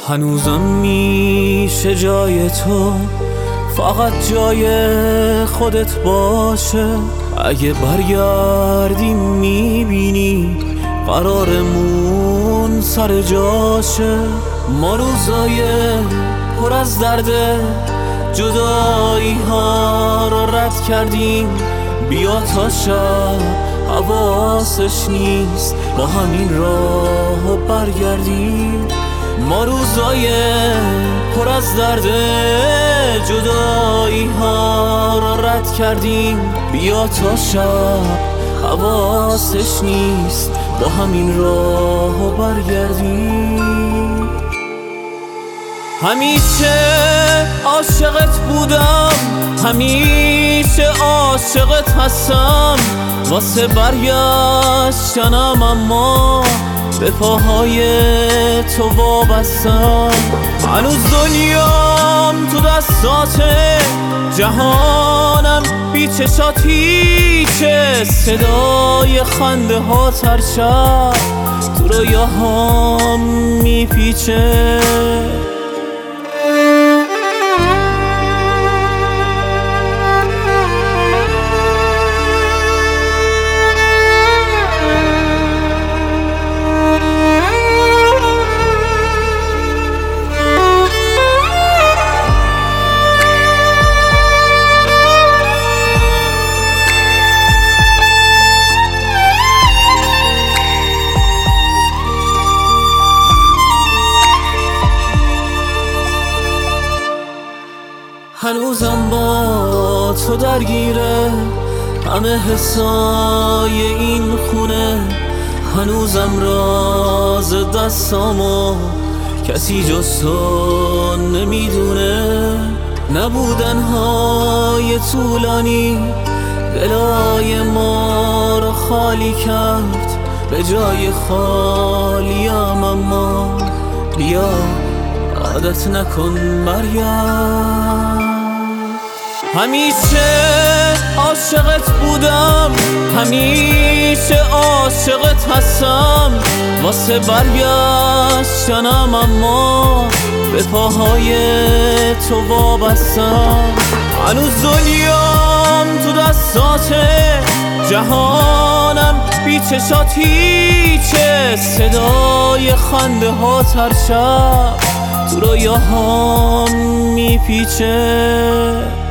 هنوزم میشه جای تو فقط جای خودت باشه. اگه برگردی میبینی قرارمون سر جاشه. ما روزای پر از درده جدایی ها رو رد کردیم. بیا تا شب حواسش نیست با همین راه برگردیم. ما روزای پر از درده جدایی ها رو رد کردیم. بیا تا شب حواسش نیست با همین راه برگردیم. همیشه عاشقت بودم، همیشه عاشقت هستم. واسه برگشتنم اما به پاهای تو وابستم. هنوز دنیام تو دستاته، جهانم بی چشاتیچه. صدای خنده ها هر شب تو رویاهام میپیچه. هنوزم با تو درگیره همه حسای این خونه. هنوزم راز دستامو کسی جز تو نمیدونه. نبودنهای طولانی دلای ما رو خالی کرد. به جای خالیم اما بیا عادت نکن برگرد. همیشه عاشقت بودم، همیشه عاشقت هستم. واسه برگشتنم اما به پاهای تو وابستم. هنوز دنیام تو دستاته، جهانم بی چشاتیچه. صدای خنده ها هر شب تو رویاهام میپیچه.